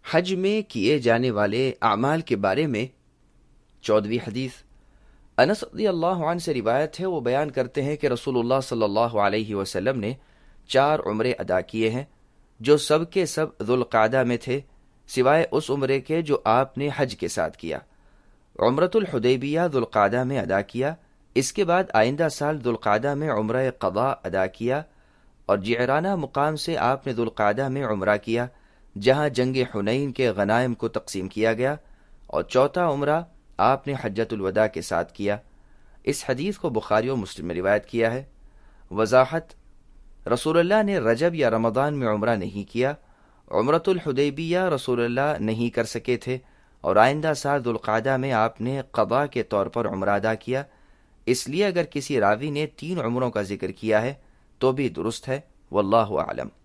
हज में किए जाने वाले अमाल के बारे में 14वीं हदीस अनस रज़ियल्लाहु अन्हु से रिवायत है। वो बयान करते हैं कि रसूलुल्लाह सल्लल्लाहु अलैहि वसल्लम ने 4 उम्रे अदा किए हैं जो सब के सब ज़ुल्क़ादा में थे, सिवाय उस उम्रे के जो आपने हज के साथ किया। उम्रतुल हुदैबिया ज़ुल्क़ादा में अदा किया, इसके बाद आइंदा साल ज़ुल्क़ादा में उम्रा क़ज़ा अदा किया और जिअराना मुकाम से आपने ज़ुल्क़ादा में उम्रा किया जहां जंग हुनैन के गनाइम को तक़सीम किया गया, और चौथा उम्रा आपने हज्जतुल वदा के साथ किया। इस हदीस को बुखारी और मुस्लिम में रिवायत किया है। वजाहत, रसूलुल्लाह ने रजब या रमज़ान में उम्रा नहीं किया। उम्रतुल हुदैबिया रसूलुल्लाह नहीं कर सके थे और आइंदा साल ज़ुल्क़ादा में आपने क़ज़ा के तौर पर उम्रा अदा किया। इसलिए अगर किसी रावी ने 3 उम्रों का जिक्र किया है तो भी दुरुस्त है। वल्लाहु आलम।